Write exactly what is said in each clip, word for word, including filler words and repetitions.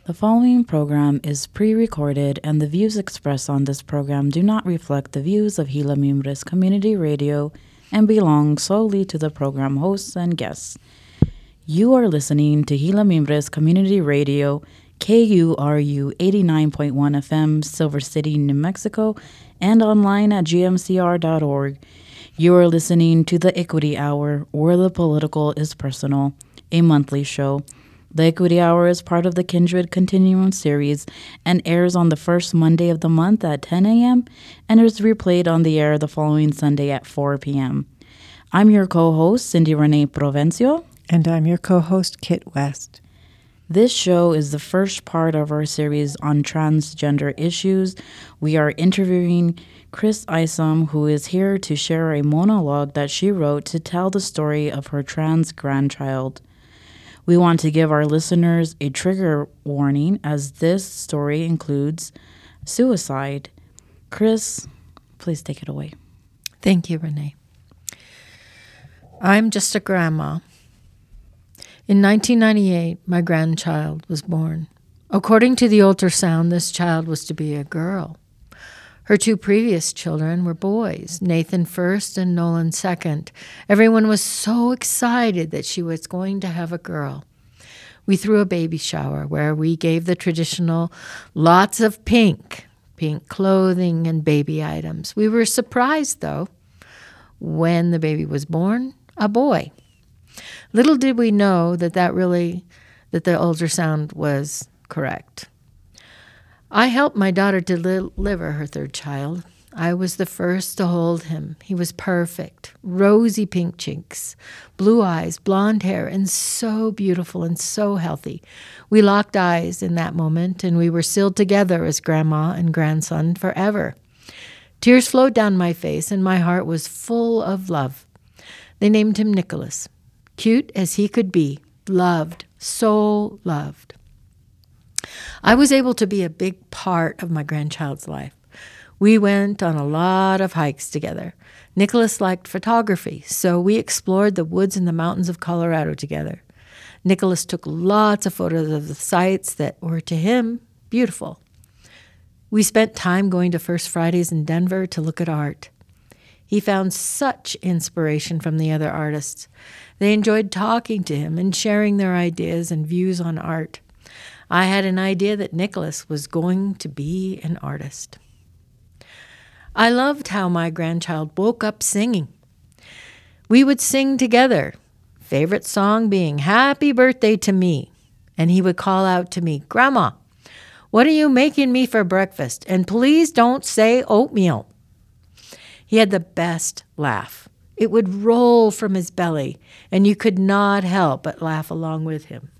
The following program is pre-recorded, and the views expressed on this program do not reflect the views of Gila Mimbres Community Radio and belong solely to the program hosts and guests. You are listening to Gila Mimbres Community Radio, K U R U eighty-nine point one F M, Silver City, New Mexico, and online at G M C R dot org. You are listening to the Equity Hour, where the political is personal, a monthly show. The Equity Hour is part of the Kindred Continuum series and airs on the first Monday of the month at ten a.m. and is replayed on the air the following Sunday at four p.m. I'm your co-host, Cindy Renee Provencio. And I'm your co-host, Kit West. This show is the first part of our series on transgender issues. We are interviewing Chris Isom, who is here to share a monologue that she wrote to tell the story of her trans grandchild. We want to give our listeners a trigger warning, as this story includes suicide. Chris, please take it away. Thank you, Renee. I'm just a grandma. In nineteen ninety-eight, my grandchild was born. According to the ultrasound, this child was to be a girl. Her two previous children were boys, Nathan first and Nolan second. Everyone was so excited that she was going to have a girl. We threw a baby shower where we gave the traditional lots of pink, pink clothing and baby items. We were surprised, though, when the baby was born, a boy. Little did we know that that really, that the ultrasound was correct. I helped my daughter deliver her third child. I was the first to hold him. He was perfect, rosy pink cheeks, blue eyes, blonde hair, and so beautiful and so healthy. We locked eyes in that moment, and we were sealed together as grandma and grandson forever. Tears flowed down my face, and my heart was full of love. They named him Nicholas, cute as he could be, loved, so loved. I was able to be a big part of my grandchild's life. We went on a lot of hikes together. Nicholas liked photography, so we explored the woods and the mountains of Colorado together. Nicholas took lots of photos of the sights that were, to him, beautiful. We spent time going to First Fridays in Denver to look at art. He found such inspiration from the other artists. They enjoyed talking to him and sharing their ideas and views on art. I had an idea that Nicholas was going to be an artist. I loved how my grandchild woke up singing. We would sing together, favorite song being Happy Birthday to Me. And he would call out to me, Grandma, what are you making me for breakfast? And please don't say oatmeal. He had the best laugh. It would roll from his belly, and you could not help but laugh along with him.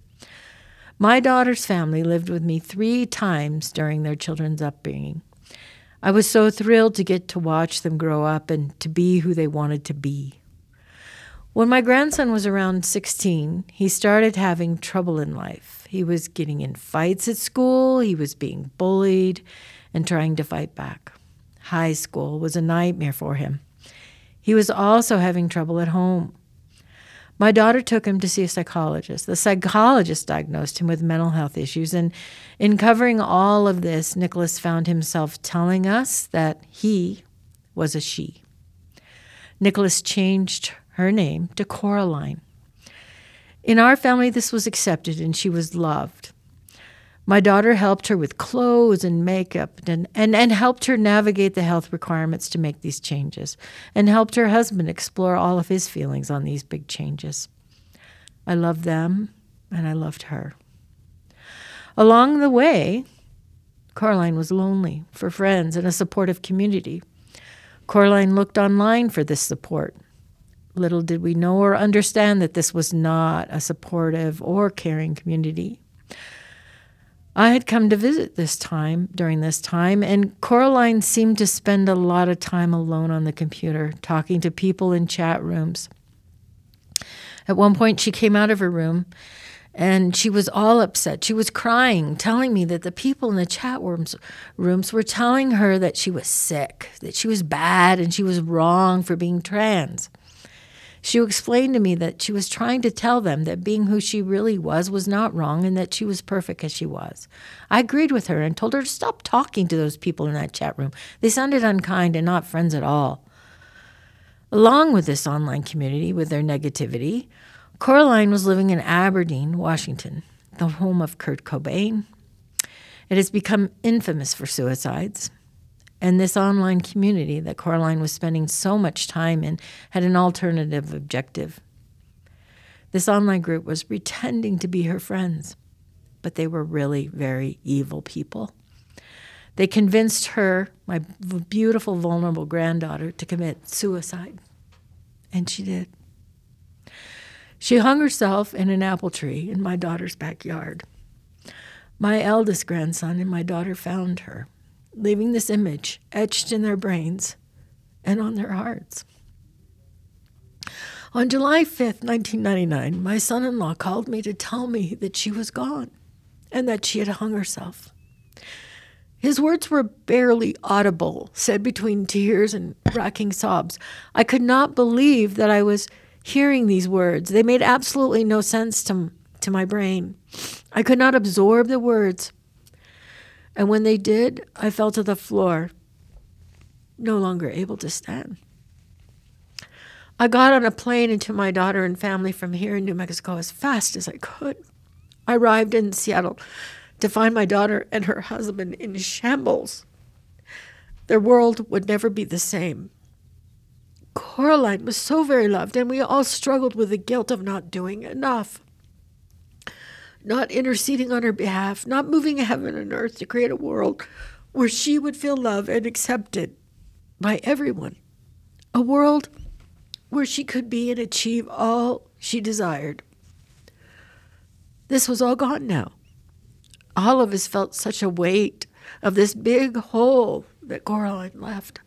My daughter's family lived with me three times during their children's upbringing. I was so thrilled to get to watch them grow up and to be who they wanted to be. When my grandson was around sixteen, he started having trouble in life. He was getting in fights at school, he was being bullied, and trying to fight back. High school was a nightmare for him. He was also having trouble at home. My daughter took him to see a psychologist. The psychologist diagnosed him with mental health issues, and in covering all of this, Nicholas found himself telling us that he was a she. Nicholas changed her name to Coraline. In our family, this was accepted, and she was loved. My daughter helped her with clothes and makeup and, and, and helped her navigate the health requirements to make these changes, and helped her husband explore all of his feelings on these big changes. I loved them, and I loved her. Along the way, Coraline was lonely for friends and a supportive community. Coraline looked online for this support. Little did we know or understand that this was not a supportive or caring community. I had come to visit this time, during this time, and Coraline seemed to spend a lot of time alone on the computer, talking to people in chat rooms. At one point, she came out of her room, and she was all upset. She was crying, telling me that the people in the chat rooms, rooms were telling her that she was sick, that she was bad, and she was wrong for being trans. She explained to me that she was trying to tell them that being who she really was was not wrong and that she was perfect as she was. I agreed with her and told her to stop talking to those people in that chat room. They sounded unkind and not friends at all. Along with this online community, with their negativity, Coraline was living in Aberdeen, Washington, the home of Kurt Cobain. It has become infamous for suicides. And this online community that Coraline was spending so much time in had an alternative objective. This online group was pretending to be her friends, but they were really very evil people. They convinced her, my beautiful, vulnerable granddaughter, to commit suicide. And she did. She hung herself in an apple tree in my daughter's backyard. My eldest grandson and my daughter found her, leaving this image etched in their brains and on their hearts. On July fifth, nineteen ninety-nine, my son-in-law called me to tell me that she was gone and that she had hung herself. His words were barely audible, said between tears and racking sobs. I could not believe that I was hearing these words. They made absolutely no sense to, to my brain. I could not absorb the words. And when they did, I fell to the floor, no longer able to stand. I got on a plane and took my daughter and family from here in New Mexico as fast as I could. I arrived in Seattle to find my daughter and her husband in shambles. Their world would never be the same. Coraline was so very loved, and we all struggled with the guilt of not doing enough. Not interceding on her behalf, not moving heaven and earth to create a world where she would feel loved and accepted by everyone. A world where she could be and achieve all she desired. This was all gone now. All of us felt such a weight of this big hole that Coraline left.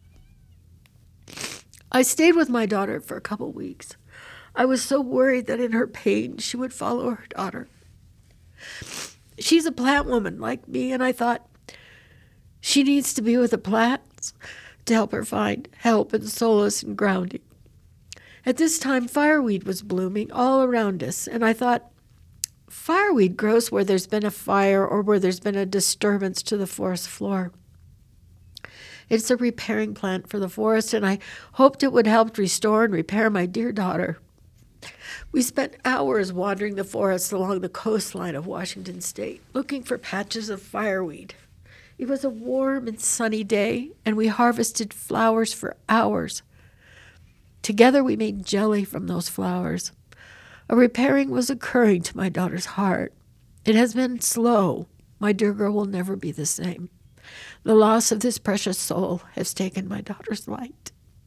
I stayed with my daughter for a couple weeks. I was so worried that in her pain she would follow her daughter. She's a plant woman like me, and I thought she needs to be with the plants to help her find help and solace and grounding. At this time, fireweed was blooming all around us, and I thought, fireweed grows where there's been a fire or where there's been a disturbance to the forest floor. It's a repairing plant for the forest, and I hoped it would help restore and repair my dear daughter. We spent hours wandering the forest along the coastline of Washington State, looking for patches of fireweed. It was a warm and sunny day, and we harvested flowers for hours. Together we made jelly from those flowers. A repairing was occurring to my daughter's heart. It has been slow. My dear girl will never be the same. The loss of this precious soul has taken my daughter's light.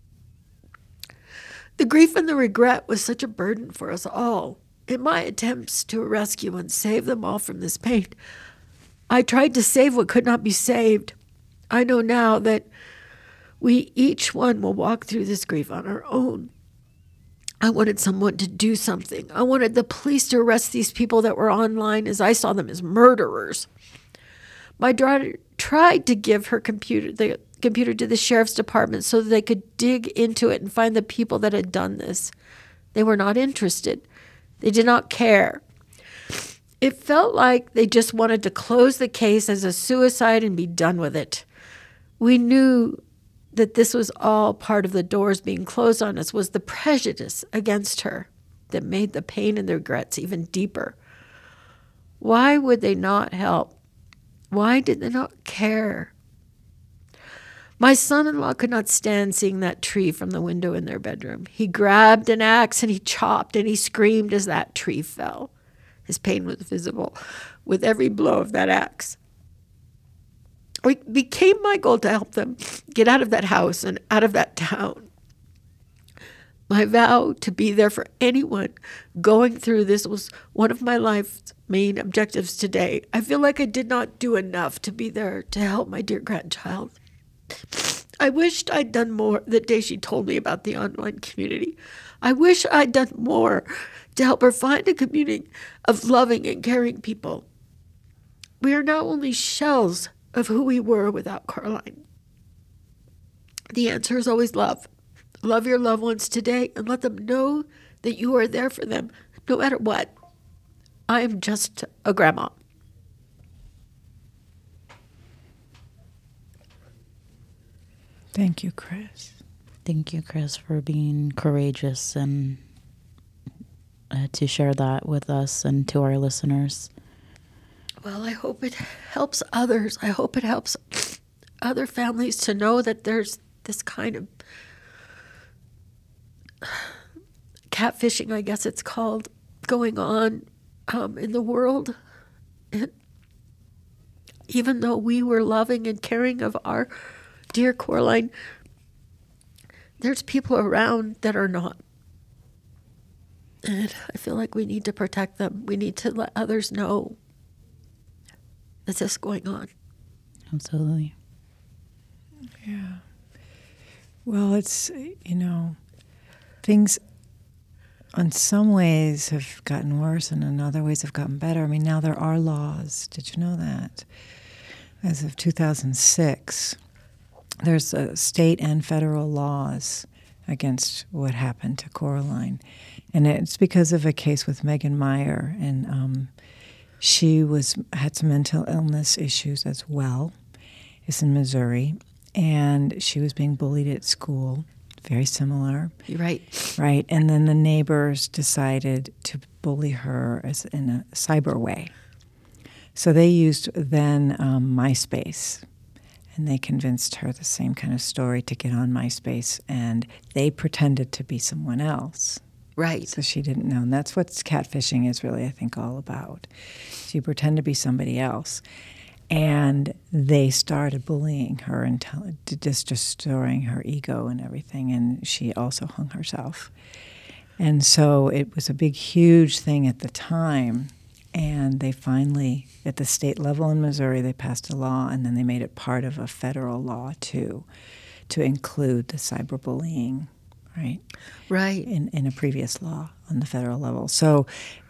The grief and the regret was such a burden for us all. In my attempts to rescue and save them all from this pain, I tried to save what could not be saved. I know now that we each one will walk through this grief on our own. I wanted someone to do something. I wanted the police to arrest these people that were online, as I saw them as murderers. My daughter tried to give her computer, the computer to the sheriff's department so that they could dig into it and find the people that had done this. They were not interested. They did not care. It felt like they just wanted to close the case as a suicide and be done with it. We knew that this was all part of the doors being closed on us, was the prejudice against her that made the pain and the regrets even deeper. Why would they not help? Why did they not care? My son-in-law could not stand seeing that tree from the window in their bedroom. He grabbed an axe and he chopped and he screamed as that tree fell. His pain was visible with every blow of that axe. It became my goal to help them get out of that house and out of that town. My vow to be there for anyone going through this was one of my life's main objectives today. I feel like I did not do enough to be there to help my dear grandchild. I wished I'd done more the day she told me about the online community. I wish I'd done more to help her find a community of loving and caring people. We are now only shells of who we were without Coraline. The answer is always love. Love your loved ones today and let them know that you are there for them, no matter what. I'm just a grandma. Thank you, Chris. Thank you, Chris, for being courageous and uh, to share that with us and to our listeners. Well, I hope it helps others. I hope it helps other families to know that there's this kind of catfishing, I guess it's called, going on um, in the world. And even though we were loving and caring of our dear Coraline, there's people around that are not. And I feel like we need to protect them. We need to let others know that this is going on. Absolutely. Yeah. Well, it's, you know, things in some ways have gotten worse and in other ways have gotten better. I mean, now there are laws. Did you know that? As of two thousand six, there's uh, state and federal laws against what happened to Coraline. And it's because of a case with Megan Meyer. And um, she was had some mental illness issues as well. It's in Missouri. And she was being bullied at school. Very similar. You're right. Right. And then the neighbors decided to bully her as in a cyber way. So they used then um, MySpace. And they convinced her the same kind of story to get on MySpace. And they pretended to be someone else. Right. So she didn't know. And that's what catfishing is really, I think, all about. So you pretend to be somebody else. And they started bullying her and tell, just destroying her ego and everything. And she also hung herself. And so it was a big, huge thing at the time. And they finally, at the state level in Missouri, they passed a law, and then they made it part of a federal law, too, to include the cyberbullying, right? Right. In, in a previous law on the federal level. So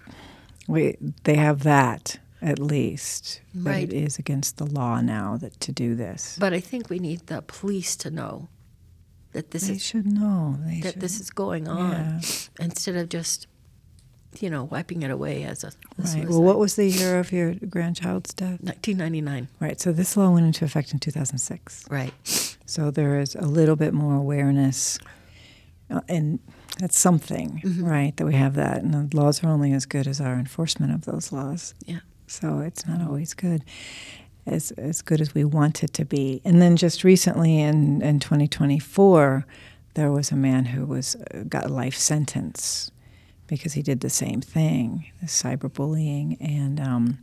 we they have that, at least. Right. But it is against the law now that to do this. But I think we need the police to know that this They is should know. They that should. this is going on, Yeah. instead of just, you know, wiping it away as a, a Right. suicide. Well, what was the year of your grandchild's death? nineteen ninety-nine. Right. So this law went into effect in two thousand six. Right. So there is a little bit more awareness, uh, and that's something, Mm-hmm. right, that we have that. And the laws are only as good as our enforcement of those laws. Yeah. So it's not always good, as as good as we want it to be. And then just recently in, in twenty twenty-four, there was a man who was uh, got a life sentence because he did the same thing, the cyberbullying, and um,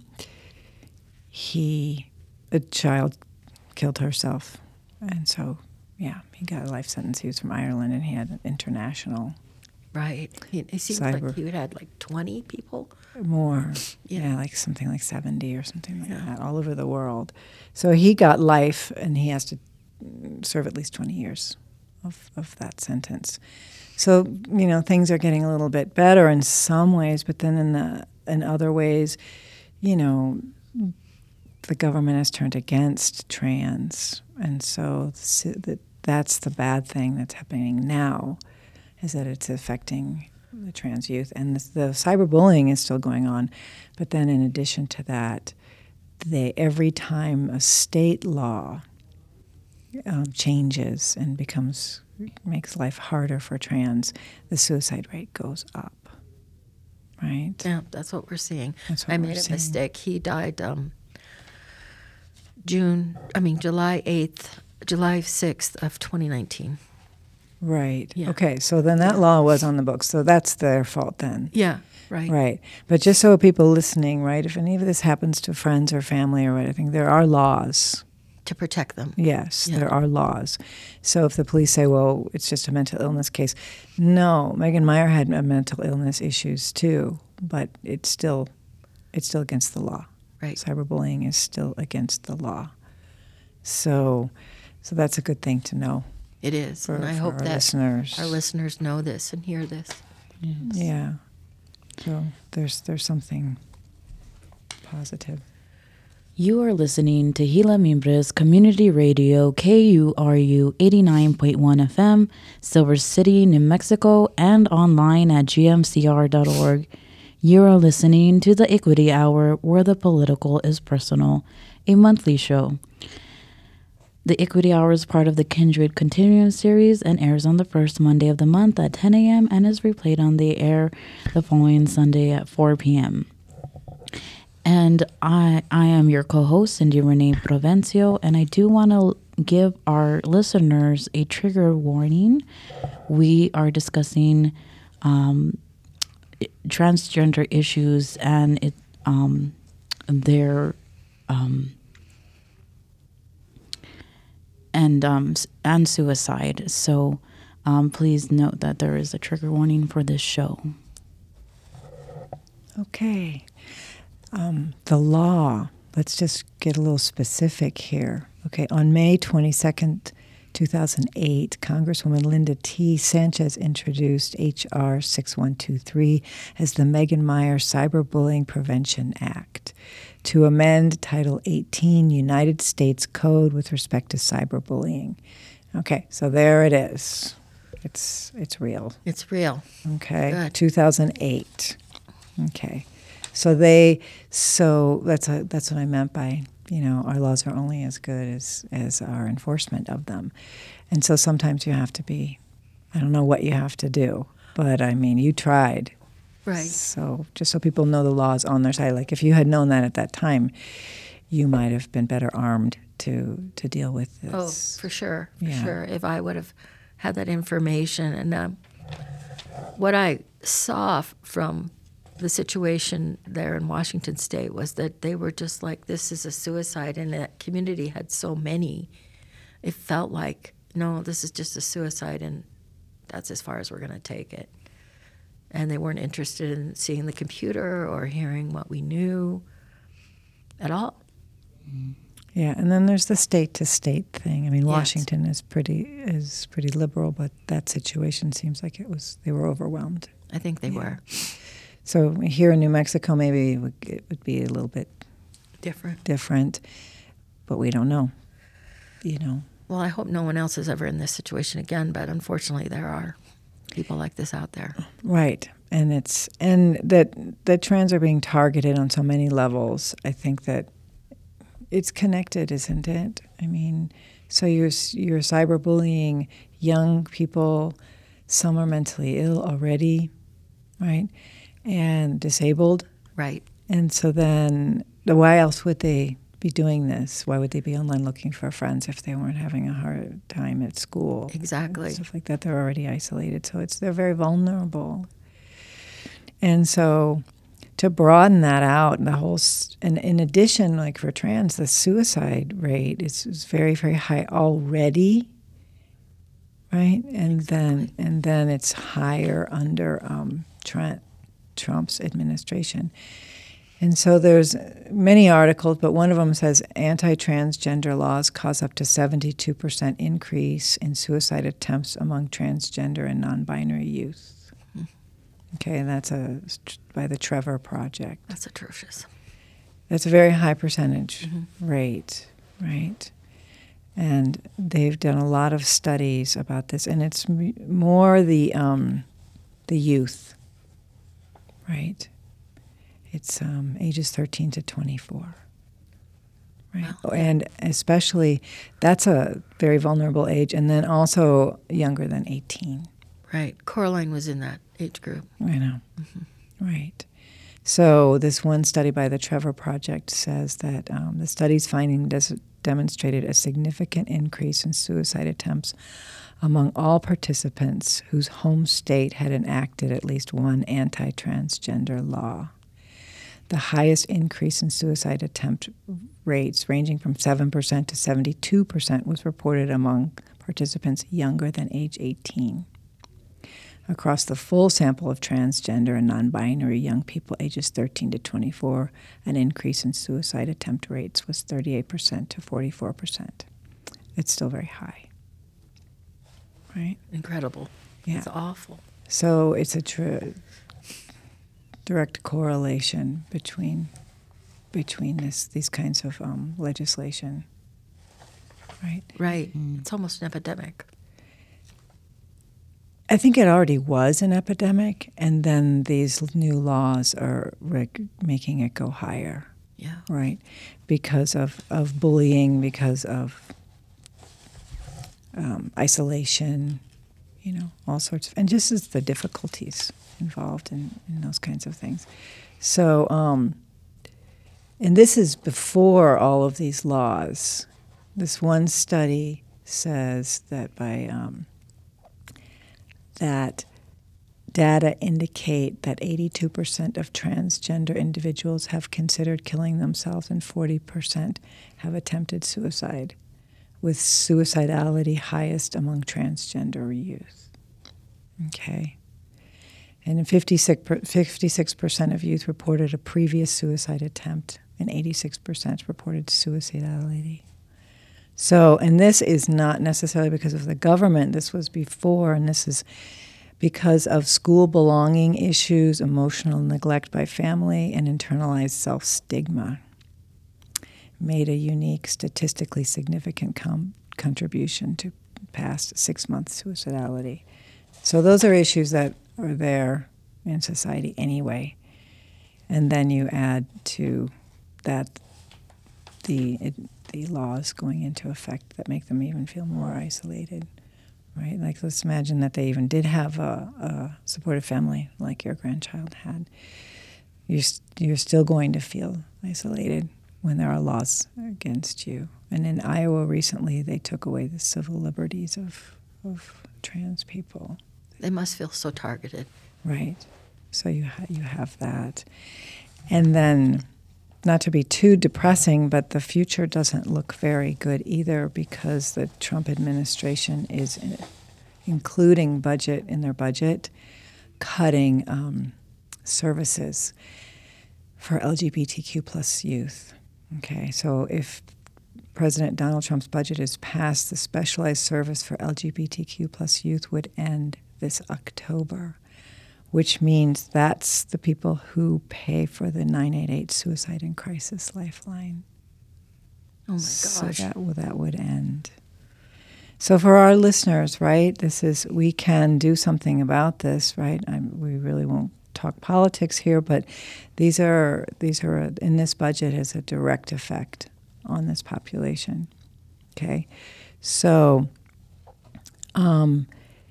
he, a child killed herself. And so, yeah, he got a life sentence. He was from Ireland, and he had an international Right. It, it seemed Cyber. like he would had like twenty people. more, Yeah. yeah. like something like seventy or something like Yeah. that, all over the world. So he got life, and he has to mm, serve at least twenty years of, of that sentence. So, you know, things are getting a little bit better in some ways, but then in the in other ways, you know, the government has turned against trans, and so the, that's the bad thing that's happening now, is that it's affecting the trans youth. And the, the cyberbullying is still going on, but then in addition to that, they every time a state law um, changes and becomes makes life harder for trans, the suicide rate goes up. Right? Yeah, that's what we're seeing. That's what I we're made a seeing. mistake. He died um, June, I mean, July eighth, July sixth of twenty nineteen. Right. Yeah. Okay, so then that law was on the books, so that's their fault then. Yeah, right. Right. But just so people listening, right, if any of this happens to friends or family or anything, there are laws. To protect them. Yes, Yeah. there are laws. So if the police say, well, it's just a mental illness case, no, Megan Meyer had a mental illness issues too, but it's still it's still against the law. Right. Cyberbullying is still against the law. So so that's a good thing to know It is. for, and I for hope our that listeners. our listeners know this and hear this. Yes. Yeah. So there's there's something positive. You are listening to Gila Mimbres Community Radio, K U R U eighty-nine point one F M, Silver City, New Mexico, and online at G M C R dot org. You are listening to the Equity Hour, where the political is personal, a monthly show. The Equity Hour is part of the Kindred Continuum series and airs on the first Monday of the month at ten a.m. and is replayed on the air the following Sunday at four p.m. And I I am your co-host, Cindy Renee Provencio, and I do want to give our listeners a trigger warning. We are discussing um, transgender issues and it um, their um, and um, and suicide. So um, please note that there is a trigger warning for this show. Okay. Um, the law, let's just get a little specific here. Okay, on May twenty-second, two thousand eight, Congresswoman Linda T. Sanchez introduced H R sixty-one twenty-three as the Megan Meyer Cyberbullying Prevention Act to amend Title eighteen United States Code with respect to cyberbullying. Okay, so there it is. It's it's real. It's real. Okay, Good. two thousand eight. Okay. So they, so that's a, that's what I meant by, you know, our laws are only as good as, as our enforcement of them. And so sometimes you have to be, I don't know what you have to do, but I mean, you tried. Right. So just so people know the laws on their side, like if you had known that at that time, you might have been better armed to, to deal with this. Oh, for sure, for Yeah. sure. If I would have had that information. And um, what I saw f- from the situation there in Washington State was that they were just like, this is a suicide, and that community had so many. It felt like, no, this is just a suicide, and that's as far as we're going to take it. And they weren't interested in seeing the computer or hearing what we knew at all. Yeah, and then there's the state-to-state thing. I mean, Yes. Washington is pretty is pretty liberal, but that situation seems like it was, they were overwhelmed. I think they Yeah. were So here in New Mexico, maybe it would, it would be a little bit different. different, but we don't know, you know. Well, I hope no one else is ever in this situation again, but unfortunately there are people like this out there. Right, and it's and that that trans are being targeted on so many levels. I think that it's connected, isn't it? I mean, so you're you're cyberbullying young people. Some are mentally ill already, right? And disabled. Right. And so then, why else would they be doing this? Why would they be online looking for friends if they weren't having a hard time at school? Exactly. And stuff like that. They're already isolated, so it's they're very vulnerable. And so, to broaden that out, and the whole, s- and in addition, like for trans, the suicide rate is, is very, very high already. Right, and then and then it's higher under um, Trump. Trump's administration. And so there's many articles, but one of them says anti-transgender laws cause up to seventy-two percent increase in suicide attempts among transgender and non-binary youth. Mm-hmm. Okay, and that's a by the Trevor Project. That's atrocious. That's a very high percentage Mm-hmm. rate, right? And they've done a lot of studies about this, and it's m- more the um, the youth. Right. It's um, ages thirteen to twenty-four. Right. Wow. And especially, that's a very vulnerable age. And then also younger than eighteen. Right. Coraline was in that age group. I know. Mm-hmm. Right. So this one study by the Trevor Project says that um, the study's finding des- demonstrated a significant increase in suicide attempts among all participants whose home state had enacted at least one anti-transgender law. The highest increase in suicide attempt rates, ranging from seven percent to seventy-two percent, was reported among participants younger than age eighteen. Across the full sample of transgender and non-binary young people ages thirteen to twenty-four, an increase in suicide attempt rates was thirty-eight percent to forty-four percent. It's still very high. Right? Incredible. Yeah. It's awful. So it's a tr- direct correlation between between this these kinds of um, legislation. Right. Right. Mm. It's almost an epidemic. I think it already was an epidemic, and then these new laws are reg- making it go higher. Yeah. Right. Because of, of bullying, because of um, isolation, you know, all sorts of, and just as the difficulties involved in, in those kinds of things. So, um, and this is before all of these laws. This one study says that by um, that data indicate that eighty-two percent of transgender individuals have considered killing themselves and forty percent have attempted suicide, with suicidality highest among transgender youth. Okay. And in fifty-six percent of youth reported a previous suicide attempt, and eighty-six percent reported suicidality. So, and this is not necessarily because of the government. This was before, and this is because of school belonging issues, emotional neglect by family, and internalized self-stigma. Made a unique, statistically significant com- contribution to past six-month suicidality. So those are issues that are there in society anyway. And then you add to that the it, the laws going into effect that make them even feel more isolated, right? Like, let's imagine that they even did have a, a supportive family like your grandchild had. You're, you're still going to feel isolated when there are laws against you. And in Iowa recently, they took away the civil liberties of, of trans people. They must feel so targeted. Right. So you ha- you have that. And then, not to be too depressing, but the future doesn't look very good either, because the Trump administration is in, including budget in their budget, cutting um, services for L G B T Q plus youth. Okay, so if President Donald Trump's budget is passed, the specialized service for L G B T Q plus youth would end this October, which means that's the people who pay for the nine eight eight Suicide and Crisis Lifeline. Oh my so gosh. that, well, that would end. So for our listeners, right, this is, we can do something about this, right? I'm, we really won't talk politics here, but these are, these are, in this budget has a direct effect on this population, okay? So, um,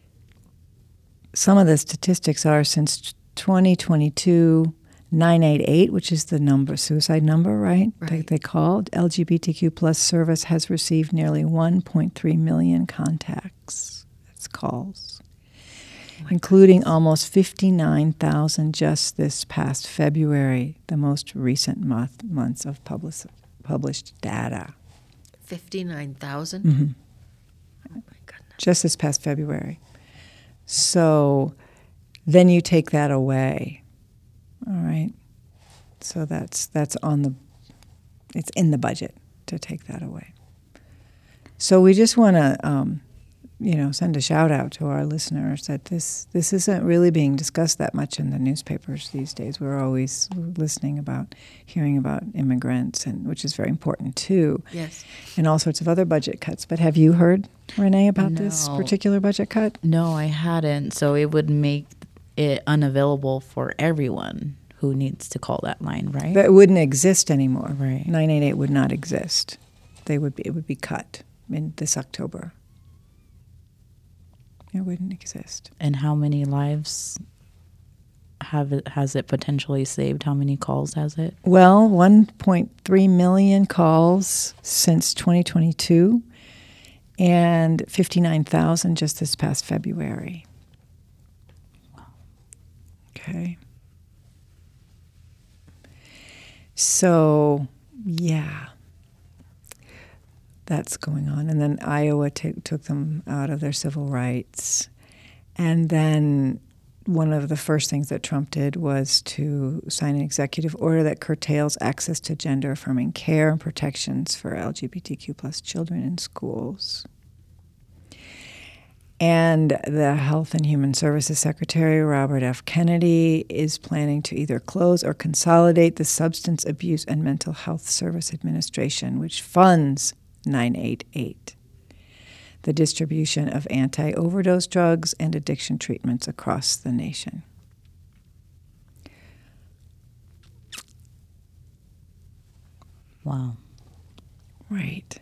some of the statistics are, since twenty twenty-two, nine eight eight, which is the number, suicide number, right? Right. They, they called, L G B T Q plus service has received nearly one point three million contacts. That's calls. Oh, including goodness. Almost fifty-nine thousand just this past February, the most recent month, months of public, published data. fifty-nine thousand? Mm-hmm. Oh my goodness. Just this past February. So then you take that away, all right? So that's that's on the, it's in the budget to take that away. So we just want to, um, you know, send a shout out to our listeners that this this isn't really being discussed that much in the newspapers these days. We're always listening about, hearing about immigrants, and which is very important too. Yes. And all sorts of other budget cuts. But have you heard, Renee, about No. this particular budget cut? No, I hadn't. So it would make it unavailable for everyone who needs to call that line, right? That wouldn't exist anymore. Right. nine eight eight would not exist. They would be, it would be cut in this October. It wouldn't exist. And how many lives have it, has it potentially saved? How many calls has it? Well, one point three million calls since twenty twenty-two, and fifty-nine thousand just this past February. Okay. So, yeah, that's going on. And then Iowa t- took them out of their civil rights. And then one of the first things that Trump did was to sign an executive order that curtails access to gender-affirming care and protections for L G B T Q plus children in schools. And the Health and Human Services Secretary, Robert F. Kennedy, is planning to either close or consolidate the Substance Abuse and Mental Health Service Administration, which funds nine eight eight, the distribution of anti-overdose drugs and addiction treatments across the nation. Wow. Right.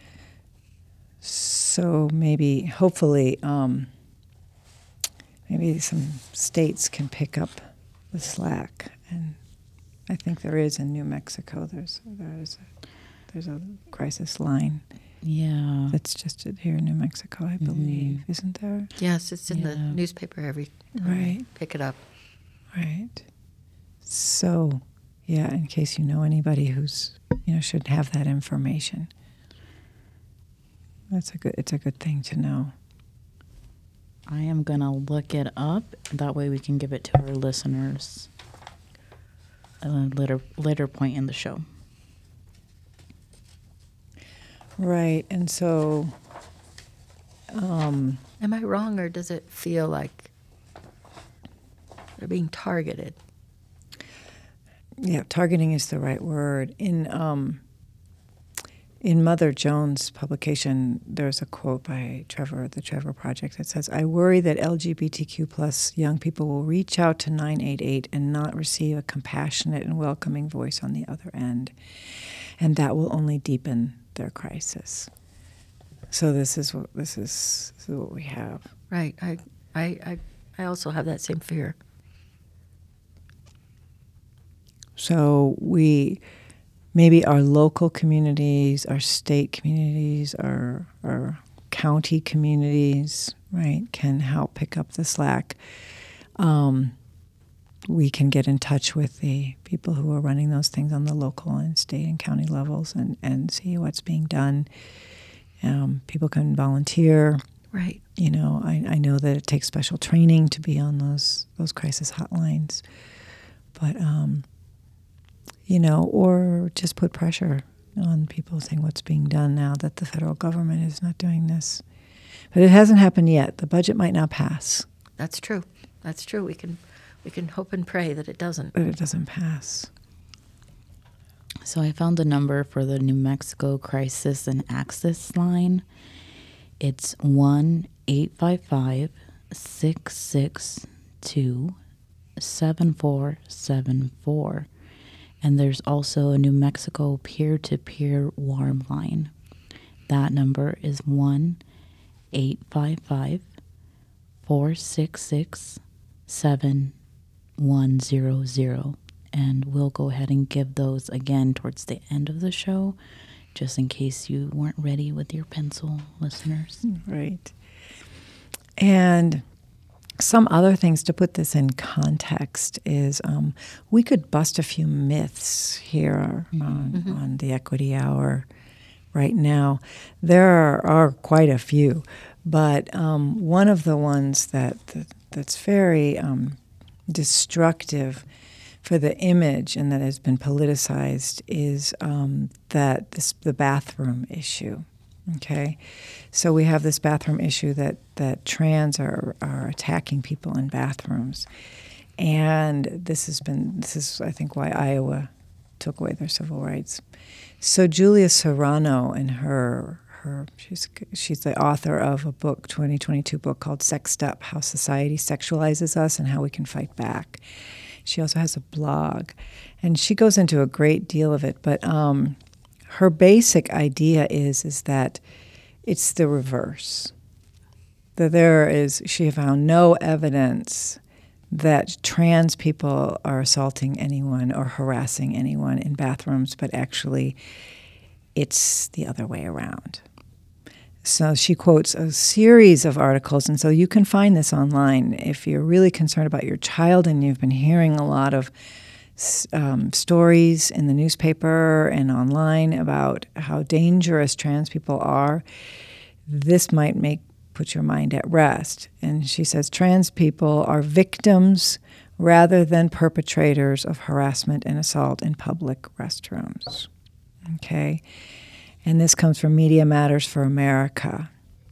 So maybe, hopefully, um, maybe some states can pick up the slack, and I think there is in New Mexico. There's there's a, there's a crisis line. Yeah. That's just here in New Mexico, I believe, mm-hmm. isn't there? Yes, it's in yeah. the newspaper every time. Right. Pick it up. Right. So, yeah, in case you know anybody who's you know should have that information. That's a good. It's a good thing to know. I am gonna look it up. That way, we can give it to our listeners at a later later point in the show. Right, and so, um, am I wrong, or does it feel like they're being targeted? Yeah, targeting is the right word. In um, in Mother Jones' publication, there's a quote by Trevor, the Trevor Project, that says, "I worry that L G B T Q plus young people will reach out to nine eight eight and not receive a compassionate and welcoming voice on the other end, and that will only deepen their crisis." So this is what this is, this is what we have. Right. I, I, I, I also have that same fear. So we, maybe our local communities, our state communities, our our county communities, right, can help pick up the slack. Um, we can get in touch with the people who are running those things on the local and state and county levels and, and see what's being done. Um, people can volunteer. Right. You know, I, I know that it takes special training to be on those those crisis hotlines. But, um, you know, or just put pressure on people saying what's being done now that the federal government is not doing this. But it hasn't happened yet. The budget might not pass. That's true. That's true. We can we can hope and pray that it doesn't. But it doesn't pass. So I found the number for the New Mexico Crisis and Access line. It's one eight five five, six six two, seven four seven four. And there's also a New Mexico peer-to-peer warm line. That number is one eight five five, four six six, seven one zero zero. And we'll go ahead and give those again towards the end of the show, just in case you weren't ready with your pencil, listeners. Right. And some other things to put this in context is um, we could bust a few myths here mm-hmm. on, mm-hmm. on the Equity Hour right now. There are, are quite a few, but um, one of the ones that, that that's very um, destructive for the image and that has been politicized is um, that this, the bathroom issue. Okay, so we have this bathroom issue that, that trans are, are attacking people in bathrooms, and this has been this is I think why Iowa took away their civil rights. So Julia Serrano and her her she's she's the author of a book, twenty twenty-two book called Sexed Up: How Society Sexualizes Us and How We Can Fight Back. She also has a blog, and she goes into a great deal of it, but. Um, Her basic idea is is that it's the reverse. That there is, she found no evidence that trans people are assaulting anyone or harassing anyone in bathrooms, but actually it's the other way around. So she quotes a series of articles, and so you can find this online if you're really concerned about your child and you've been hearing a lot of Um, stories in the newspaper and online about how dangerous trans people are. This might make put your mind at rest. And she says trans people are victims rather than perpetrators of harassment and assault in public restrooms. Okay, and this comes from Media Matters for America.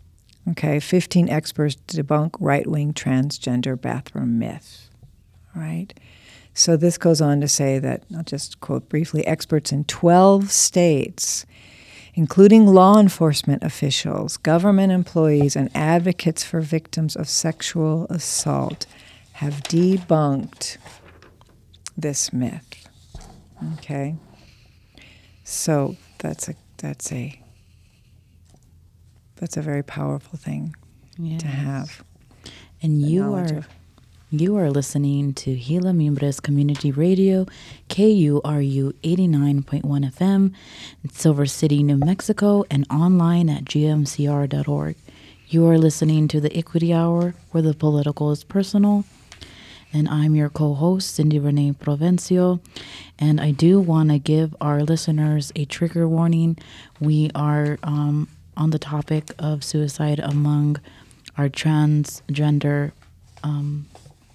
Okay, fifteen experts debunk right-wing transgender bathroom myth. Right? So this goes on to say that, I'll just quote briefly, experts in twelve states, including law enforcement officials, government employees, and advocates for victims of sexual assault, have debunked this myth. Okay? So that's a that's a that's a very powerful thing Yes. to have. And the you knowledge are of- you are listening to Gila Mimbres Community Radio, K U R U eighty-nine point one F M, in Silver City, New Mexico, and online at G M C R dot org. You are listening to the Equity Hour, where the political is personal. And I'm your co-host, Cindy Renee Provencio. And I do want to give our listeners a trigger warning. We are um, on the topic of suicide among our transgender um,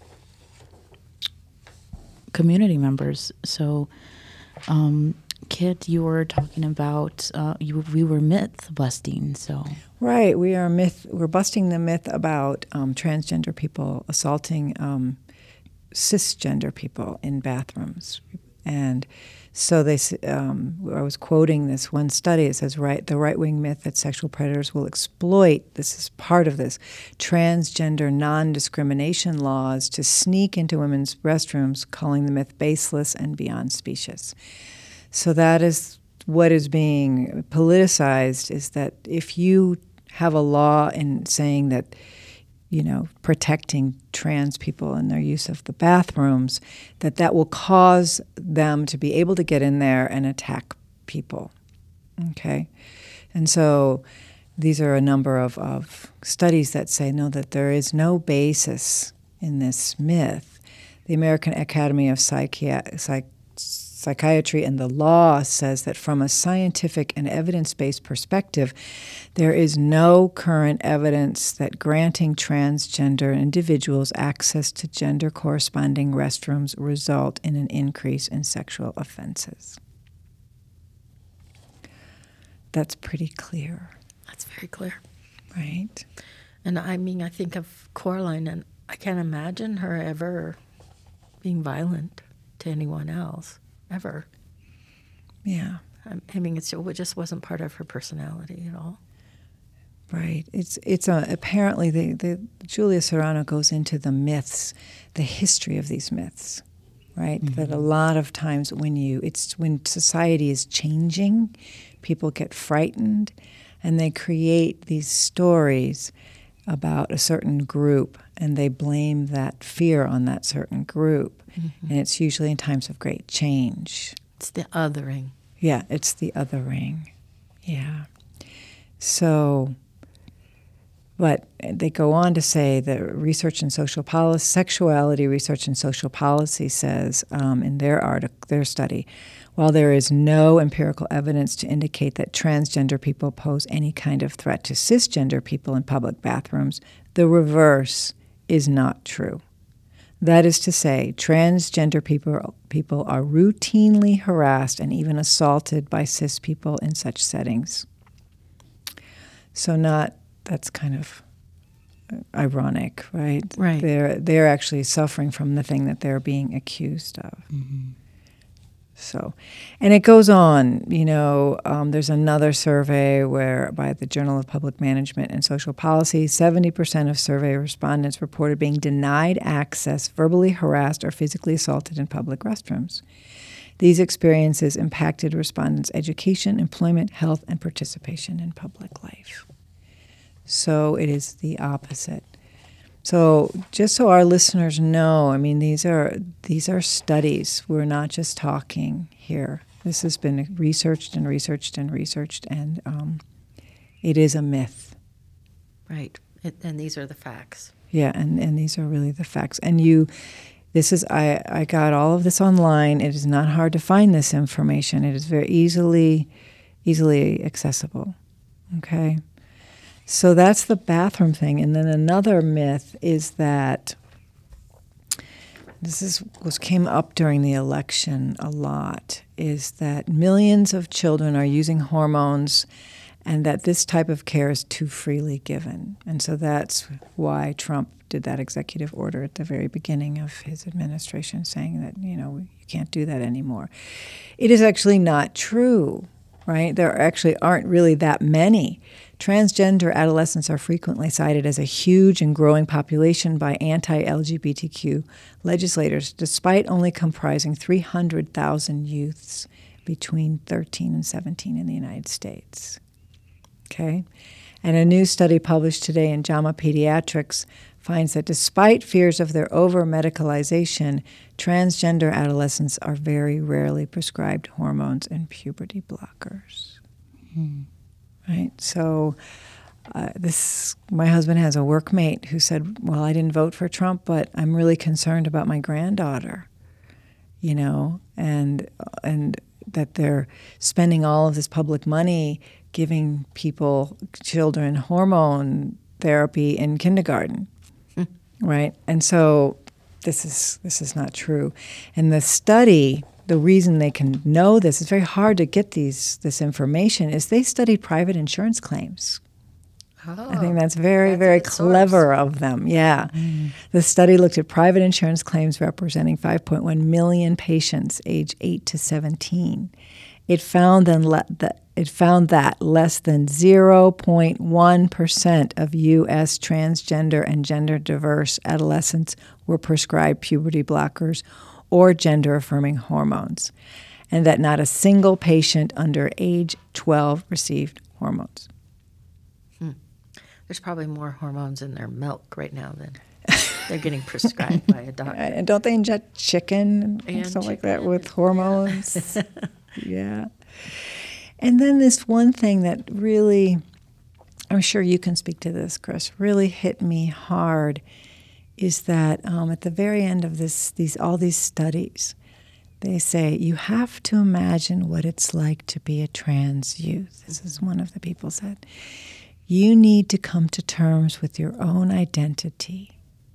community members. So, um, Kit, you were talking about, uh, you, we were myth busting, so... Right, we are myth. We're busting the myth about um, transgender people assaulting um, cisgender people in bathrooms, and so they. s- Um, I was quoting this one study. It says, "Right, the right-wing myth that sexual predators will exploit. This is part of this transgender non-discrimination laws to sneak into women's restrooms, calling the myth baseless and beyond specious." So that is what is being politicized, is that if you have a law in saying that, you know, protecting trans people and their use of the bathrooms, that that will cause them to be able to get in there and attack people. Okay? And so these are a number of, of studies that say, no, that there is no basis in this myth. The American Academy of Psychi- Psych- Psychiatry and the law says that from a scientific and evidence-based perspective, there is no current evidence that granting transgender individuals access to gender-corresponding restrooms result in an increase in sexual offenses. That's pretty clear, That's very clear. right? And I mean, I think of Coraline, and I can't imagine her ever being violent to anyone else, ever. Yeah. I I mean, it's, it just wasn't part of her personality at all. Right. It's it's a, apparently the, the Julia Serrano goes into the myths, the history of these myths, right? Mm-hmm. That a lot of times when you it's when society is changing, people get frightened, and they create these stories about a certain group, and they blame that fear on that certain group, Mm-hmm. and it's usually in times of great change. It's the othering. Yeah, it's the othering. Yeah. So, but they go on to say that research in social policy, sexuality research in social policy says um, in their article, their study, while there is no empirical evidence to indicate that transgender people pose any kind of threat to cisgender people in public bathrooms, the reverse is not true. That is to say, transgender people people are routinely harassed and even assaulted by cis people in such settings. So not, that's kind of ironic, right? Right. They're they're actually suffering from the thing that they're being accused of. Mm-hmm. So, and it goes on, you know, um, there's another survey where by the Journal of Public Management and Social Policy, seventy percent of survey respondents reported being denied access, verbally harassed, or physically assaulted in public restrooms. These experiences impacted respondents' education, employment, health, and participation in public life. So it is the opposite. So just so our listeners know, I mean, these are these are studies. We're not just talking here. This has been researched and researched and researched, and um, it is a myth. Right. It, and these are the facts. Yeah, and, and these are really the facts. And you, this is, I, I got all of this online. It is not hard to find this information. It is very easily, easily accessible. Okay? So that's the bathroom thing. And then another myth is that this is was came up during the election a lot, is that millions of children are using hormones and that this type of care is too freely given. And so that's why Trump did that executive order at the very beginning of his administration, saying that, you know, you can't do that anymore. It is actually not true, right? There actually aren't really that many. Transgender adolescents are frequently cited as a huge and growing population by anti-L G B T Q legislators, despite only comprising three hundred thousand youths between thirteen and seventeen in the United States. Okay? And a new study published today in JAMA Pediatrics finds that despite fears of their over-medicalization, transgender adolescents are very rarely prescribed hormones and puberty blockers. Mm. Right? So uh, this, my husband has a workmate who said, well, I didn't vote for Trump, but I'm really concerned about my granddaughter, you know, and and that they're spending all of this public money giving people, children, hormone therapy in kindergarten, mm. right? And so this is this is not true. And the study, the reason they can know this, it's very hard to get these this information, is they studied private insurance claims. Oh, I think that's very, that's very clever source. Of them. Yeah. Mm. The study looked at private insurance claims representing five point one million patients age eight to seventeen. It found, then le- that, it found that less than zero point one percent of U S transgender and gender-diverse adolescents were prescribed puberty blockers or gender-affirming hormones, and that not a single patient under age twelve received hormones. Hmm. There's probably more hormones in their milk right now than they're getting prescribed by a doctor. And don't they inject chicken and, and stuff chicken. like that with hormones? Yeah. And then this one thing that really, I'm sure you can speak to this, Chris, really hit me hard is that um, at the very end of this, these all these studies, they say you have to imagine what it's like to be a trans youth. This is one of the people said. You need to come to terms with your own identity.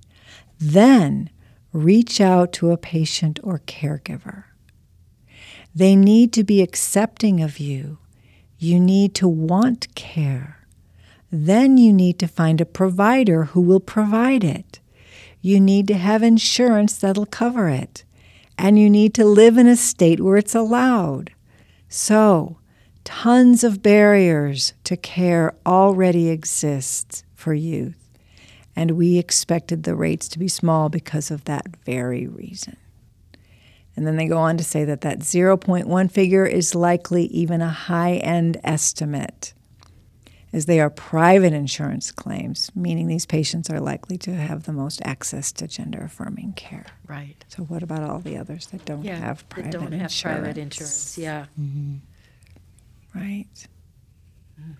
Then reach out to a patient or caregiver. They need to be accepting of you. You need to want care. Then you need to find a provider who will provide it. You need to have insurance that'll cover it. And you need to live in a state where it's allowed. So, tons of barriers to care already exist for youth. And we expected the rates to be small because of that very reason. And then they go on to say that that zero point one figure is likely even a high-end estimate, as they are private insurance claims, meaning these patients are likely to have the most access to gender-affirming care. Right. So what about all the others that don't yeah, have private that don't have insurance? private insurance, yeah. Mm-hmm. Right. Mm.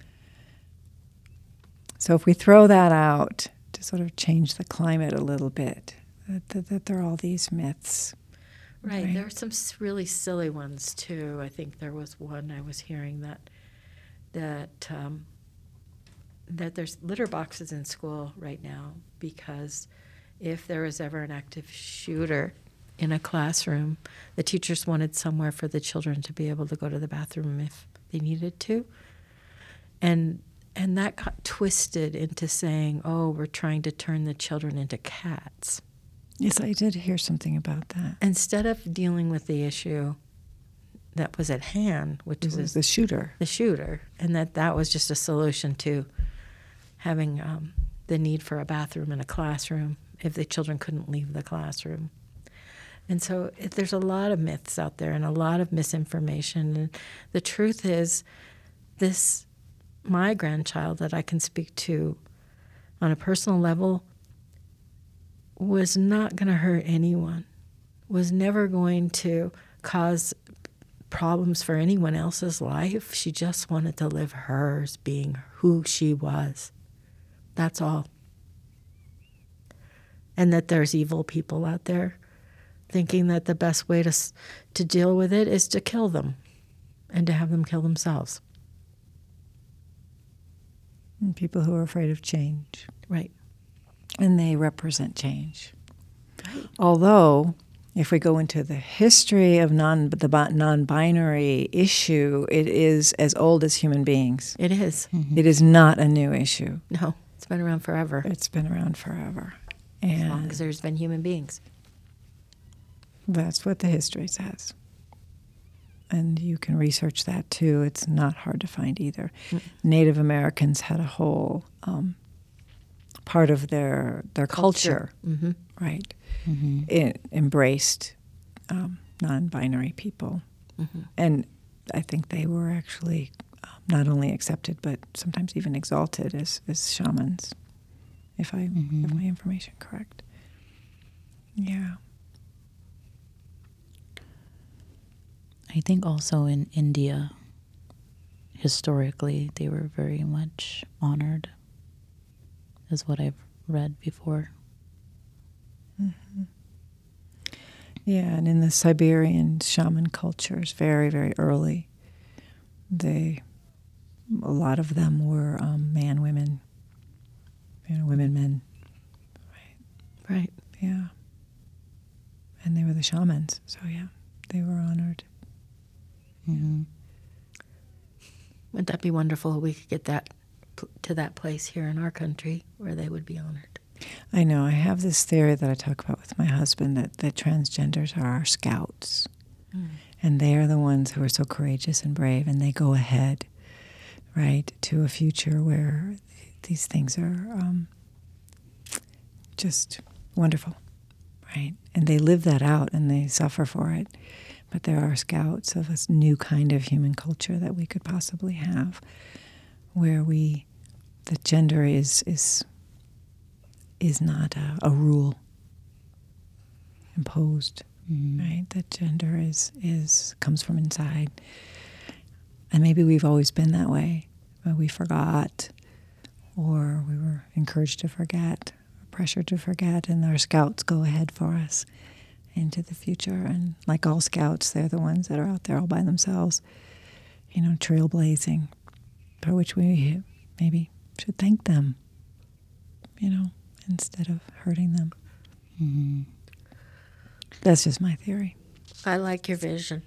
So if we throw that out to sort of change the climate a little bit, that, that, that there are all these myths. Right. Right. There are some really silly ones, too. I think there was one I was hearing that that um, that there's litter boxes in school right now because if there was ever an active shooter in a classroom, the teachers wanted somewhere for the children to be able to go to the bathroom if they needed to. And and that got twisted into saying, oh, we're trying to turn the children into cats. Yes, I did hear something about that. Instead of dealing with the issue that was at hand, which was, was the shooter. The shooter, and that that was just a solution to having um, the need for a bathroom in a classroom if the children couldn't leave the classroom. And so it, there's a lot of myths out there and a lot of misinformation. And the truth is, this, my grandchild that I can speak to on a personal level, was not going to hurt anyone, was never going to cause problems for anyone else's life. She just wanted to live hers, being who she was. That's all. And that there's evil people out there thinking that the best way to to deal with it is to kill them and to have them kill themselves. And people who are afraid of change. Right. And they represent change. Right. Although if we go into the history of non the bi- non-binary issue, it is as old as human beings. It is. Mm-hmm. It is not a new issue. No, it's been around forever. It's been around forever. As And long as there's been human beings. that's what the history says. And you can research that too. It's not hard to find either. Mm. Native Americans had a whole um, part of their their culture, culture mm-hmm. right? Mm-hmm. It embraced um, non-binary people, mm-hmm. and I think they were actually um, not only accepted but sometimes even exalted as, as shamans, if I mm-hmm. have my information correct. Yeah. I think also in India, historically, they were very much honored, is what I've read before. Mm-hmm. Yeah, and in the Siberian shaman cultures, very, very early, they, a lot of them were um, man, women, you know, women, men. Right. Right. Yeah. And they were the shamans, so yeah, they were honored. Mm-hmm. Wouldn't that be wonderful if we could get that p- to that place here in our country where they would be honored? I know. I have this theory that I talk about with my husband that, that transgenders are our scouts. Mm. And they are the ones who are so courageous and brave, and they go ahead, right, to a future where these things are um, just wonderful, right? And they live that out, and they suffer for it. But there are scouts of a new kind of human culture that we could possibly have, where we, the gender is is is not a, a rule imposed, mm-hmm. right? That gender is is comes from inside, and maybe we've always been that way, but we forgot, or we were encouraged to forget, or pressured to forget, and our scouts go ahead for us into the future. And like all scouts, they're the ones that are out there all by themselves, you know, trailblazing, for which we maybe should thank them, you know, instead of hurting them. Mm-hmm. That's just my theory. I like your vision.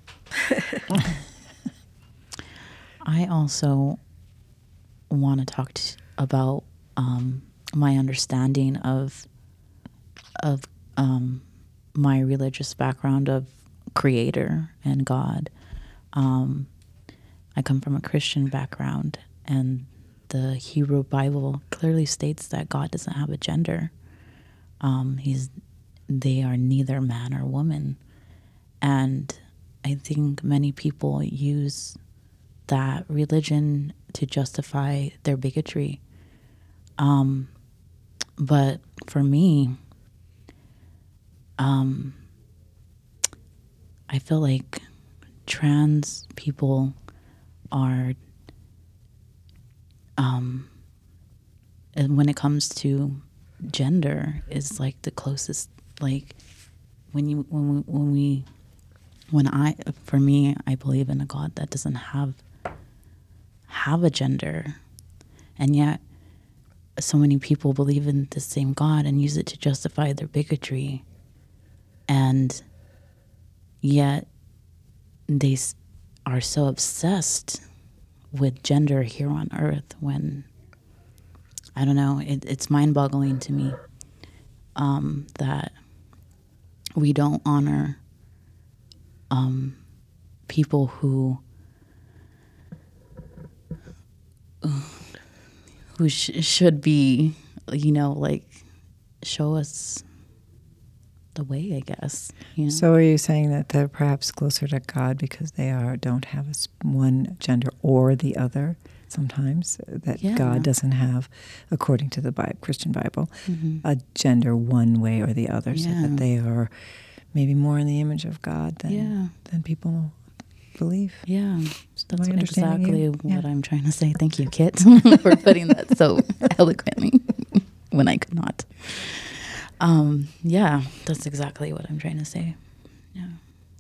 I also want to talk t- about um, my understanding of of um, my religious background of Creator and God. Um, I come from a Christian background, and the Hebrew Bible clearly states that God doesn't have a gender. Um, he's they are neither man or woman, and I think many people use that religion to justify their bigotry. Um, but for me, um, I feel like trans people are, um, and when it comes to gender, is like the closest. Like when you when we when we when I for me, I believe in a God that doesn't have have a gender, and yet so many people believe in the same God and use it to justify their bigotry, and yet they s- are so obsessed with gender here on earth when, I don't know, it, it's mind-boggling to me um, that we don't honor um, people who who sh- should be, you know, like, show us the way, I guess. You know? So are you saying that they're perhaps closer to God because they are don't have a, s- one gender or the other sometimes, that Yeah. God doesn't have, according to the Bi- Christian Bible, Mhm. a gender one way or the other, so Yeah. that they are maybe more in the image of God than, Yeah. than people believe? Yeah, that's I what understanding exactly you? what Yeah. I'm trying to say. Thank you, Kit, for putting that so eloquently when I could not. Um, yeah, that's exactly what I'm trying to say. Yeah.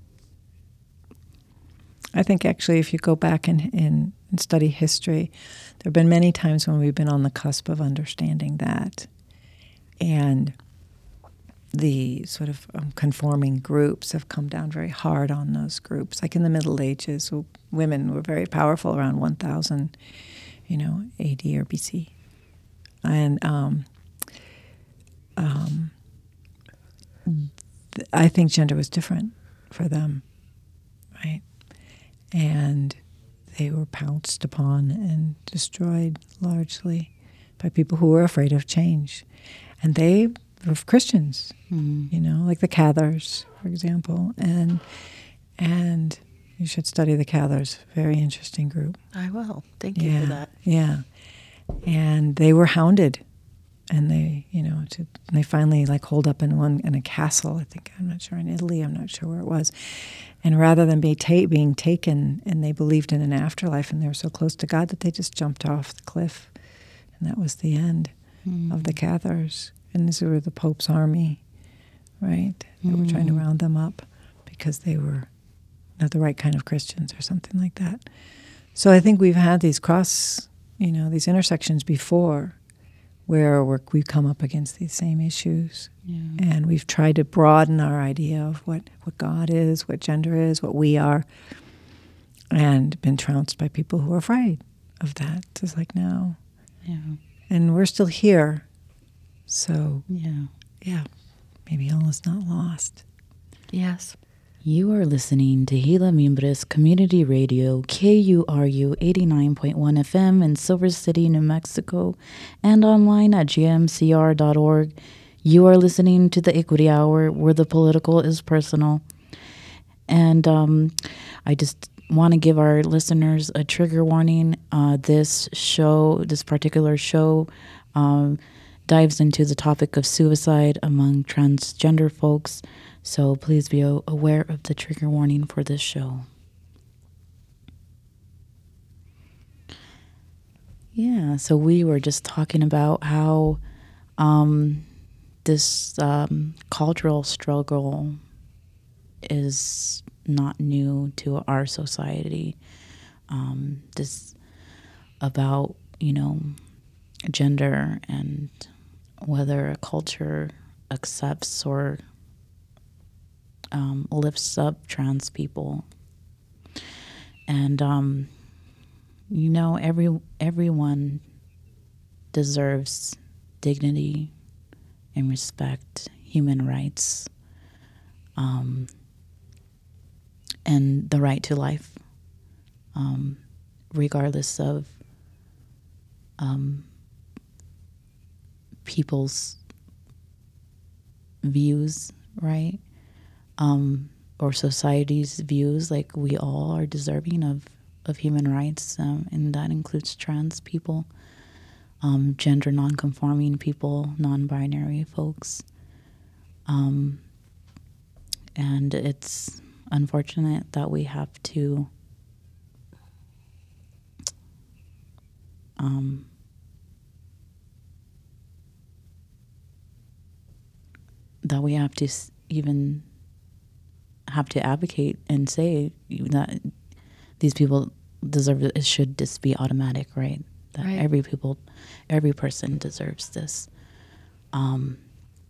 I think actually if you go back and, and, and study history, there have been many times when we've been on the cusp of understanding that. And the sort of um, conforming groups have come down very hard on those groups. Like in the Middle Ages, w- women were very powerful around one thousand, you know, A D or B C. And um, um, th- I think gender was different for them, right? And they were pounced upon and destroyed largely by people who were afraid of change. And they were Christians, mm-hmm. you know, like the Cathars, for example. And and you should study the Cathars. Very interesting group. I will. Thank you yeah, for that. Yeah. And they were hounded. And they, you know, to, they finally like holed up in one in a castle, I think, I'm not sure, in Italy, I'm not sure where it was. And rather than be ta- being taken, and they believed in an afterlife, and they were so close to God that they just jumped off the cliff. And that was the end mm. of the Cathars. And these were the Pope's army, right? That mm. were trying to round them up because they were not the right kind of Christians or something like that. So I think we've had these cross, you know, these intersections before, where we're, we've come up against these same issues. Yeah. And we've tried to broaden our idea of what, what God is, what gender is, what we are, and been trounced by people who are afraid of that. It's like, no. Yeah. And we're still here. So, yeah, yeah, maybe all is not lost. Yes. You are listening to Gila Mimbres Community Radio, K U R U eighty-nine point one F M in Silver City, New Mexico, and online at G M C R dot org. You are listening to the Equity Hour, where the political is personal. And um, I just want to give our listeners a trigger warning. Uh, this show, this particular show, um, dives into the topic of suicide among transgender folks. So please be aware of the trigger warning for this show. Yeah, so we were just talking about how um, this um, cultural struggle is not new to our society. Um, this about, you know, gender and whether a culture accepts or Um, lifts up trans people. And, um, you know, every everyone deserves dignity and respect, human rights, um, and the right to life, um, regardless of um, people's views, right? Um, or society's views. Like, we all are deserving of, of human rights, um, and that includes trans people, um, gender non-conforming people, non-binary folks. Um, and it's unfortunate that we have to um, that we have to even have to advocate and say that these people deserve it. It should just be automatic, right? That right. every people, every person deserves this. Um,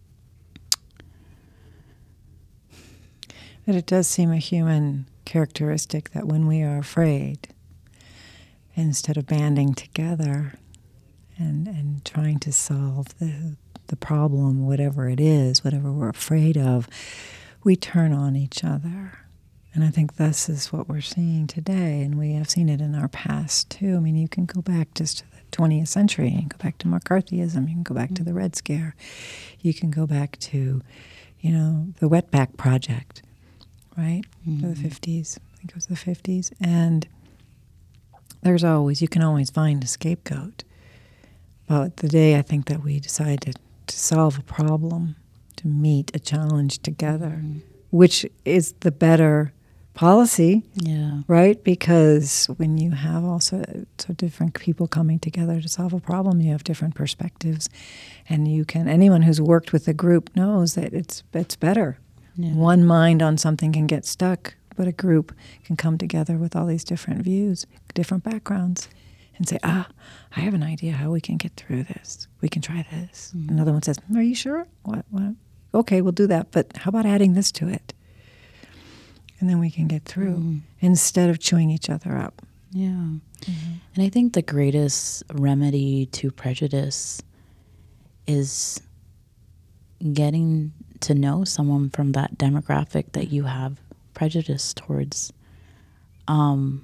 but it does seem a human characteristic that when we are afraid, instead of banding together and and trying to solve the the problem, whatever it is, whatever we're afraid of, we turn on each other. And I think this is what we're seeing today, and we have seen it in our past too. I mean, you can go back just to the twentieth century, you can go back to McCarthyism, you can go back mm-hmm. to the Red Scare, you can go back to, you know, the Wetback Project, right? Mm-hmm. The fifties, I think it was the fifties. And there's always, you can always find a scapegoat. But the day I think that we decide to, to solve a problem, to meet a challenge together, mm-hmm. which is the better policy, yeah, right? Because when you have also so different people coming together to solve a problem, you have different perspectives, and you can. Anyone who's worked with a group knows that it's it's better. Yeah. One mind on something can get stuck, but a group can come together with all these different views, different backgrounds, and say, ah, I have an idea how we can get through this. We can try this. Mm-hmm. Another one says, are you sure? What? What? okay, we'll do that, but how about adding this to it? And then we can get through Mm. instead of chewing each other up. Yeah. Mm-hmm. And I think the greatest remedy to prejudice is getting to know someone from that demographic that you have prejudice towards. Um,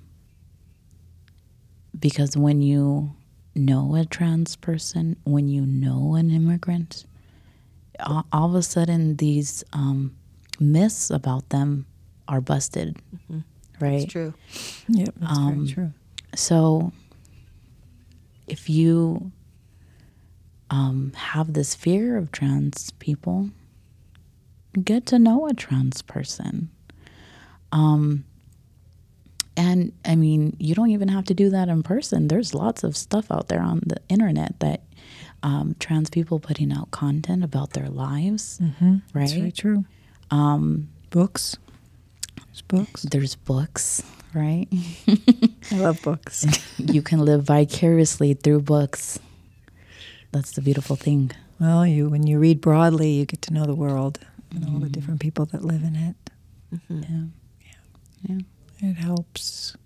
because when you know a trans person, when you know an immigrant, all, all of a sudden these um, myths about them are busted, Mm-hmm. right? It's true. Yep, that's Um, very true. So if you um, have this fear of trans people, get to know a trans person. Um, and I mean, you don't even have to do that in person. There's lots of stuff out there on the internet that um, trans people putting out content about their lives, Mm-hmm. right? That's very true. Um, Books. There's books. there's books, right? I love books. You can live vicariously through books. That's the beautiful thing. Well, you when you read broadly, you get to know the world and all the Mhm. different people that live in it. Mm-hmm. Yeah. Yeah. It helps.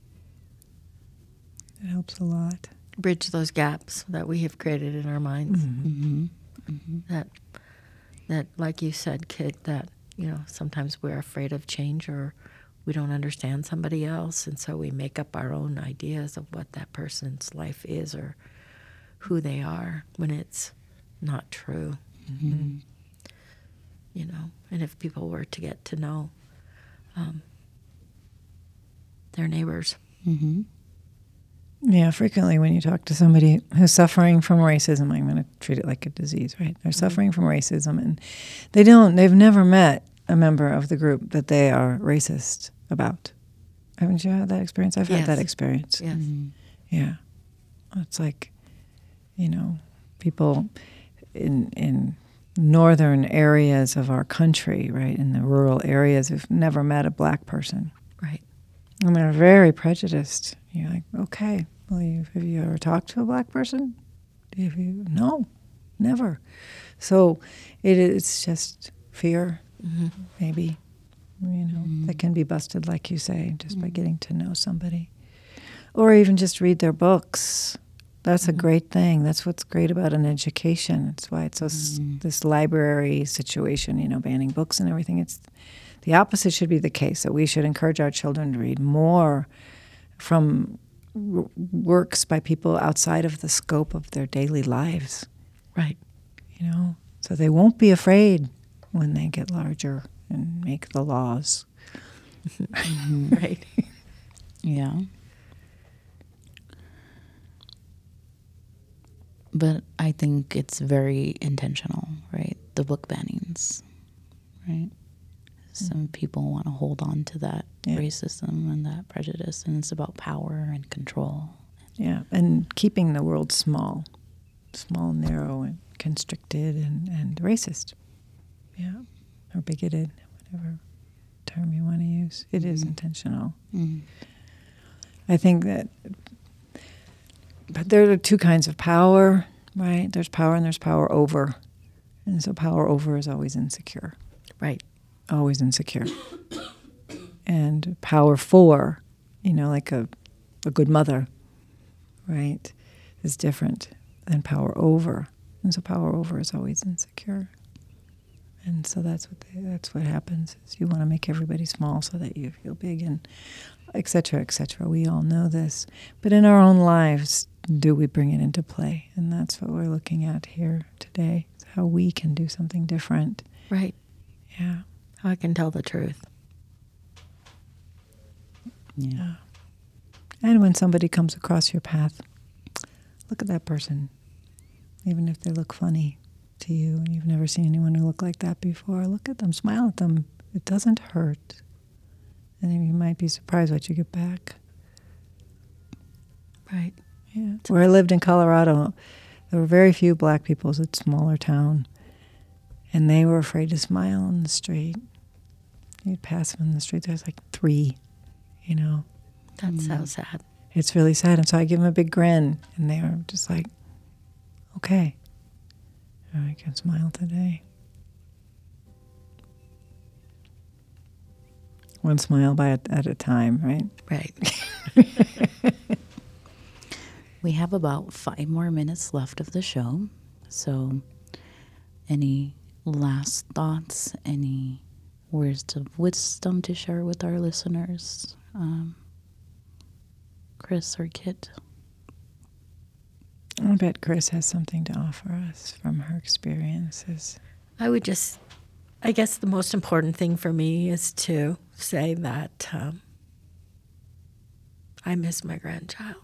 It helps a lot. Bridge those gaps that we have created in our minds. Mm-hmm. Mm-hmm. That, that, like you said, Kit, that, you know, sometimes we're afraid of change or we don't understand somebody else. And so we make up our own ideas of what that person's life is or who they are when it's not true. Mm-hmm. You know, and if people were to get to know um, their neighbors. Mm-hmm. Yeah, frequently when you talk to somebody who's suffering from racism, I'm going to treat it like a disease, right? They're Mm-hmm. suffering from racism and they don't, they've never met a member of the group that they are racist about. Haven't you had that experience? I've Yes. had that experience. Yes. Mm-hmm. Yeah. It's like, you know, people in in northern areas of our country, right, in the rural areas, who've never met a black person. Right. And they're very prejudiced. You're like, okay, well, you, have you ever talked to a black person? Have you? No, never. So it is just fear, Mm-hmm. maybe, you know, Mm. that can be busted, like you say, just by Mm. getting to know somebody. Or even just read their books. That's a Mhm. great thing. That's what's great about an education. It's why it's this, Mm. this library situation, you know, banning books and everything. It's the opposite should be the case, that we should encourage our children to read more from w- works by people outside of the scope of their daily lives, Right. you know, so they won't be afraid when they get larger and make the laws. Mm-hmm. Right. Yeah. But I think it's very intentional, right? The book bannings, right? Some people want to hold on to that Yeah. racism and that prejudice, and it's about power and control. Yeah, and keeping the world small, small, narrow, and constricted, and, and racist. Yeah, or bigoted, whatever term you want to use. It is Mhm. intentional. Mm. I think that, but there are two kinds of power, right? There's power and there's power over. And so power over is always insecure, Right. always insecure. And power for, you know, like a, a good mother, right, is different than power over. And so power over is always insecure. And so that's what they, that's what happens is you want to make everybody small so that you feel big, and et cetera, et cetera. We all know this. But in our own lives, do we bring it into play? And that's what we're looking at here today, is how we can do something different. Right. Yeah. How I can tell the truth. Yeah. And when somebody comes across your path, look at that person. Even if they look funny to you and you've never seen anyone who looked like that before, look at them, smile at them. It doesn't hurt. And then you might be surprised what you get back. Right. Yeah. Where I lived in Colorado, there were very few black people. It's a smaller town. And they were afraid to smile on the street. You'd pass them in the street, there's like three, you know. That's so Mm. sad. It's really sad. And so I give them a big grin, and they were just like, okay, I can smile today. One smile by a, at a time, right? Right. We have about five more minutes left of the show. So, any last thoughts, any words of wisdom to share with our listeners? Um, Chris or Kit? I bet Chris has something to offer us from her experiences. I would just, I guess the most important thing for me is to say that um, I miss my grandchild.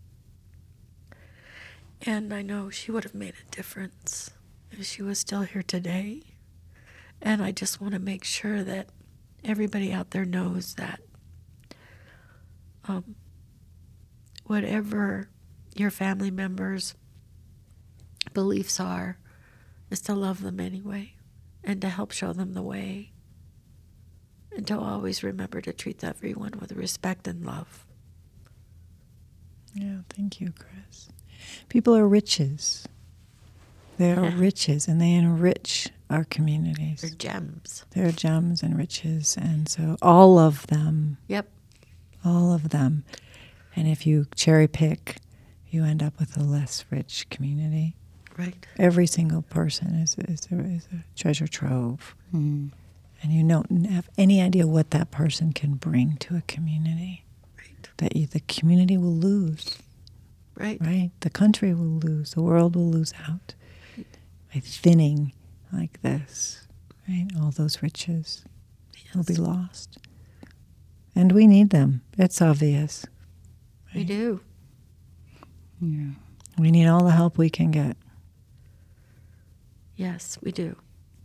And I know she would have made a difference if she was still here today. And I just want to make sure that everybody out there knows that um, whatever your family members' beliefs are, is to love them anyway and to help show them the way. And to always remember to treat everyone with respect and love. Yeah, thank you, Chris. People are riches. They are riches, and they enrich our communities. They're gems. They're gems and riches, and so all of them. Yep. All of them. And if you cherry pick, you end up with a less rich community. Right. Every single person is, is, a, is a treasure trove. Mm. And you don't have any idea what that person can bring to a community. Right. That you, the community will lose. Right. Right? The country will lose. The world will lose out by thinning like this. Right? All those riches Yes. will be lost. And we need them. It's obvious. We do. Yeah. We need all the help we can get. Yes, we do.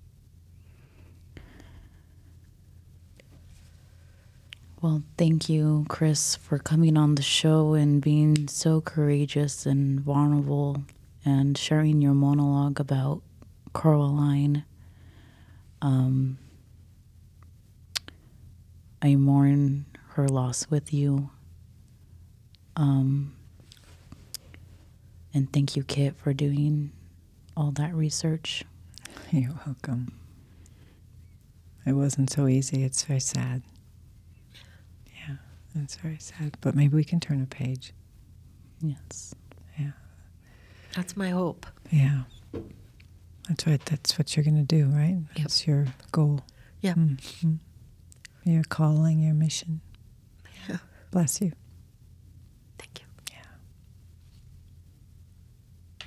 Well, thank you, Chris, for coming on the show and being so courageous and vulnerable and sharing your monologue about Coraline. Um, I mourn her loss with you. Um, and thank you, Kit, for doing all that research. You're welcome. It wasn't so easy. It's very sad. Yeah, it's very sad. But maybe we can turn a page. Yes. Yeah. That's my hope. Yeah. That's right. That's what you're going to do, right? That's your goal. Yeah. Mm-hmm. Your calling, your mission. Yeah. Bless you.